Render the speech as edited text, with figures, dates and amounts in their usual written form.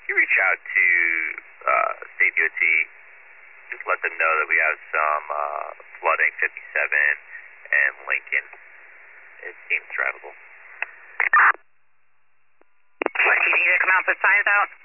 you reach out to State DOT, just let them know that we have some flooding 57 and Lincoln. It seems drivable. What, you need to come out, put signs out?